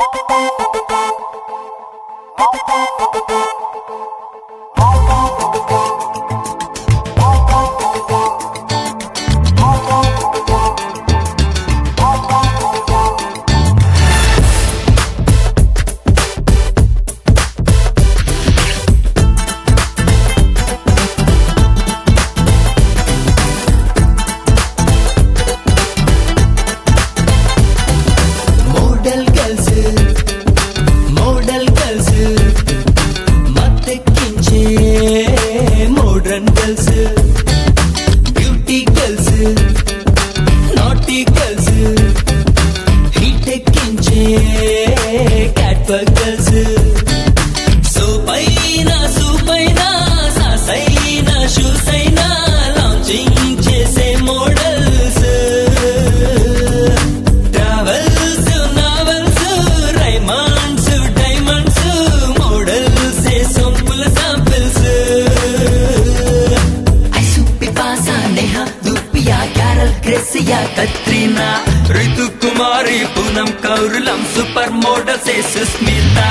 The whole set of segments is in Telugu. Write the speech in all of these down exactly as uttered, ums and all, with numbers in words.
कतरीना, ऋतु कुमारी, पूनम कौरलम, सुपर मॉडल से सुस्मिता।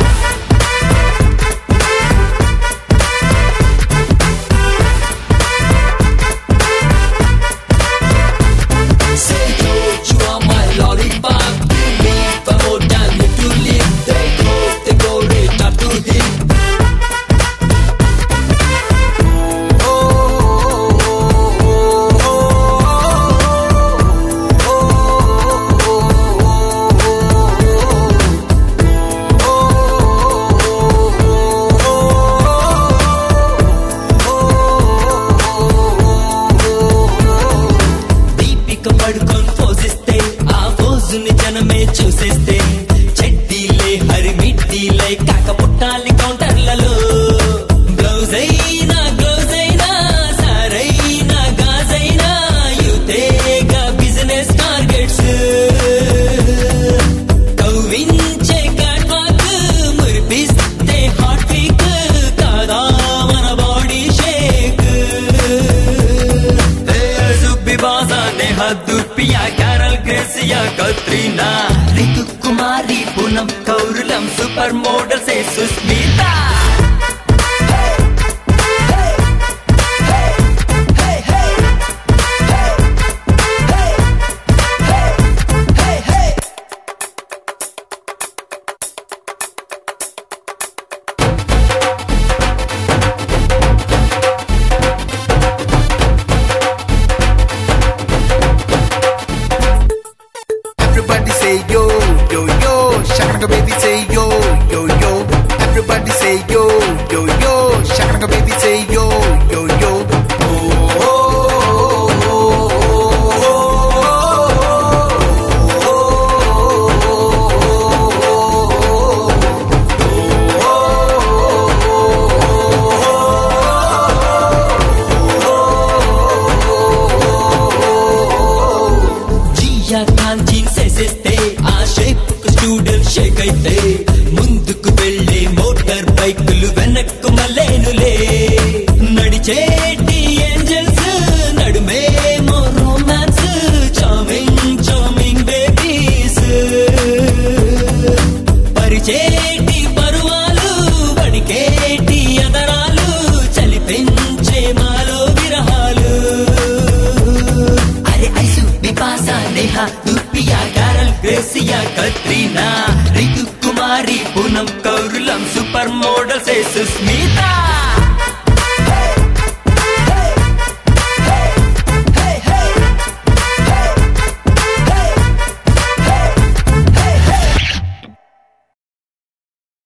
జనమే చూసేస్తే చెడ్డీలే హరిమిడ్డీలే కాక పుట్టాలి కౌంటర్లలో బ్లౌజ్ అయినా గ్లౌజ్ అయినా సారైనా గాజైనా యుతేగా బిజినెస్ టార్గెట్స్ కవ్వించే కాట్వాక్ మురిపిస్తే హాట్ వీక్ కాదా మన బాడీ షేక్ సుబ్బి బాజా నేహా దుర్పియా క్యారల్ గ్రేసియా कतरीना, ऋतु कुमारी, पूनम कौरलम, सुपर मॉडल से Sushmita. Everybody say yo, yo, yo, shakalaka baby say yo, yo, yo. Everybody say yo, yo, yo, shakalaka baby say yo, yo, yo. Oh, oh, oh, oh, Jiya Khan jeans వేసేస్తే ఆ షేప్ కు స్టూడెంట్ షేక్ అయితే ముందుకు వెళ్ళే మోటార్ బైకులు వెనక్కు మళ్ళేనులే నడిచేటి ఏంజల్స్ నడుమేమో రొమాన్స్ చామింగ్ చామింగ్ బేబీస్ పరిచేటి పరువాలు వణికేటి అదరాలు చలి పెంచే మాలో విరహాలు అరే ice Bipasha Neha Dhupia Carol Gracias Katrina, Ritu Kumari, Poonam Kaurlam, supermodel से सुस्मिता।